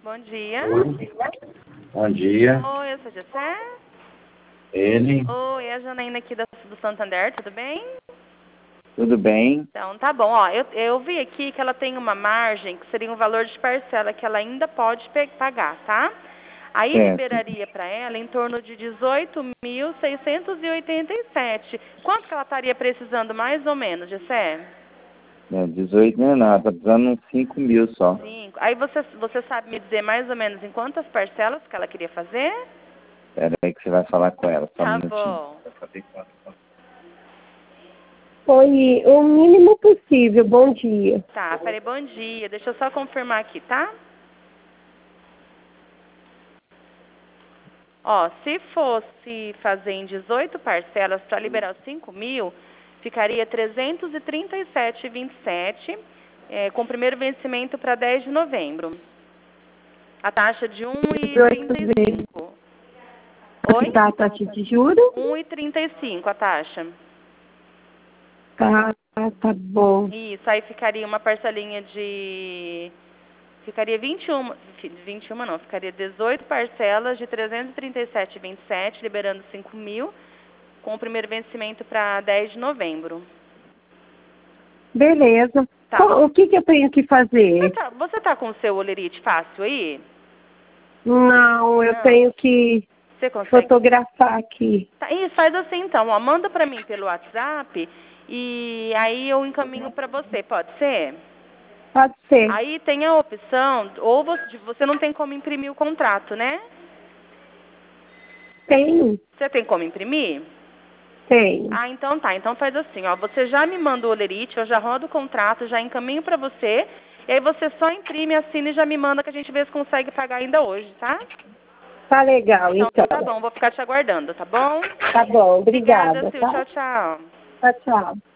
Bom dia. Bom dia. Oi, eu sou a Jessé. Ele. Oi, é a Janaína aqui do Santander, tudo bem? Tudo bem? Então, tá bom. Ó, eu vi aqui que ela tem uma margem, que seria um valor de parcela que ela ainda pode pagar, tá? Aí Certo. liberaria para ela em torno de 18.687. Quanto que ela estaria precisando mais ou menos, Jessé? 18 não é nada, tá precisando uns 5 mil só. 5. Aí você sabe me dizer mais ou menos em quantas parcelas que ela queria fazer? Espera aí que você vai falar com ela, só um Tá minutinho. bom. Oi, o mínimo possível. Bom dia. Tá, peraí, bom dia. Deixa eu só confirmar aqui, tá? Ó, se fosse fazer em 18 parcelas para liberar os 5 mil, ficaria 337,27, com o primeiro vencimento para 10 de novembro. A taxa de 1,35. Oi? Tá, taxa de juros? 1,35 a taxa. Tá bom. Isso, aí ficaria uma parcelinha de... Ficaria 21 não, ficaria 18 parcelas de 337,27, liberando 5 mil, com o primeiro vencimento para 10 de novembro. Beleza. Tá. O que eu tenho que fazer? Você tá com o seu olerite fácil aí? Não, eu Não. tenho que Você consegue? fotografar aqui. Tá, isso, faz assim então, ó, manda para mim pelo WhatsApp e aí eu encaminho para você, pode ser? Pode ser. Aí tem a opção, ou você não tem como imprimir o contrato, né? Tenho. Você tem como imprimir? Tenho. Ah, então tá. Então faz assim, ó. Você já me manda o olerite, eu já rodo o contrato, já encaminho pra você. E aí você só imprime, assina e já me manda que a gente vê se consegue pagar ainda hoje, tá? Tá legal, então. Tá bom, vou ficar te aguardando, tá bom? Tá bom, obrigada. Sil. Tá? Tchau, tchau. Tchau, tchau.